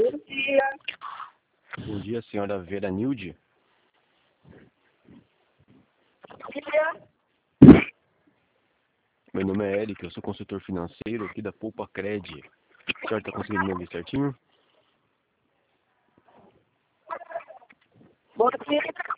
Bom dia. Bom dia, senhora Vera Nilde. Bom dia. Meu nome é Eric, eu sou consultor financeiro aqui da Poupa Cred. A senhora está conseguindo me ouvir certinho? Bom dia.